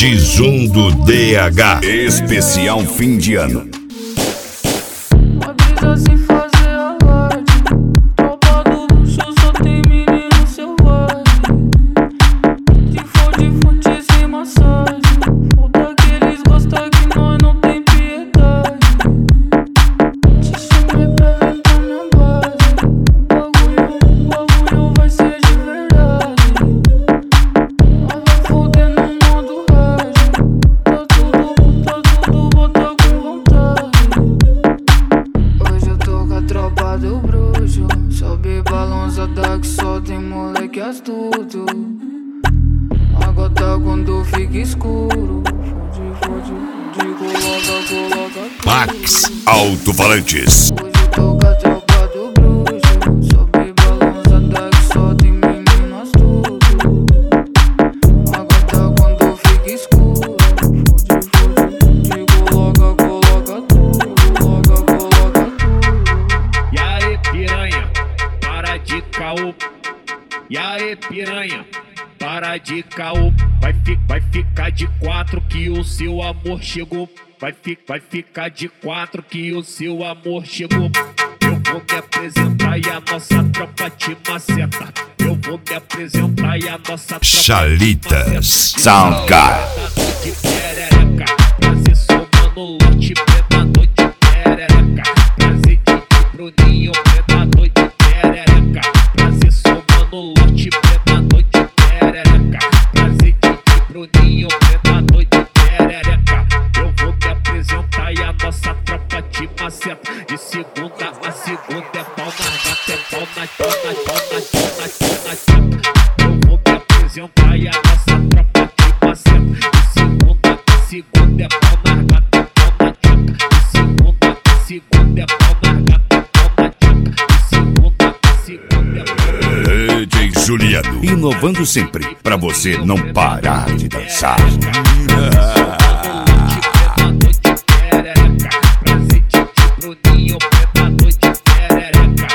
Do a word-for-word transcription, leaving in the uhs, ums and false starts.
X um do D H. Especial fim de ano. Uma brisa sem fazer alarde. Tropa do luxo só tem menino selvagem. De fonte, fonte sem massagem. Foda que eles gostam que nós não tem piedade. Te chamei pra vir pra minha base. O bagulho, o bagulho vai ser de verdade. Nós vai foder no modo hard. Tá tudo, tá tudo, bota com vontade. Hoje eu tô com a tropa do bruxo. Sobe balançada que só tem moleque astuto. A gota quando fica escuro. Fode, fode, de coloca, coloca tudo. Max Alto-Falantes. Hoje eu tô com a tropa do bruxo. Sobe balançada que só tem menino astuto. A gota quando fica escuro. Fode, fode, de coloca, coloca tudo. Coloca, coloca tudo. E aí, piranha, para de caô. E aí, piranha, para de caô. Vai, fi, vai ficar de quatro que o seu amor chegou. Vai, fi, vai ficar de quatro que o seu amor chegou. Eu vou me apresentar e a nossa tropa te maceta. Eu vou me apresentar e a nossa tropa Chalitas Soundcar. de perereca. Prazer somando lote, predador de perereca. Prazer de Bruninho, predador de perereca. Prazer somando lote, predador de perereca. Prazer de Bruninho, predador de perereca. Eu vou me apresentar e a nossa tropa te maceta. De segunda a segunda é pau na gata, é pau na pau na pau na pau na pau na pau. Eu vou me apresentar e a nossa tropa te maceta. De segunda a segunda é pau na gata, é pau na tchoca. De segunda a segunda é pau na gata, é pau na tchoca. De segunda a segunda é pau na D J Juliano. Inovando sempre pra você não parar de dançar. Prazer de Bruninho, predador de perereca.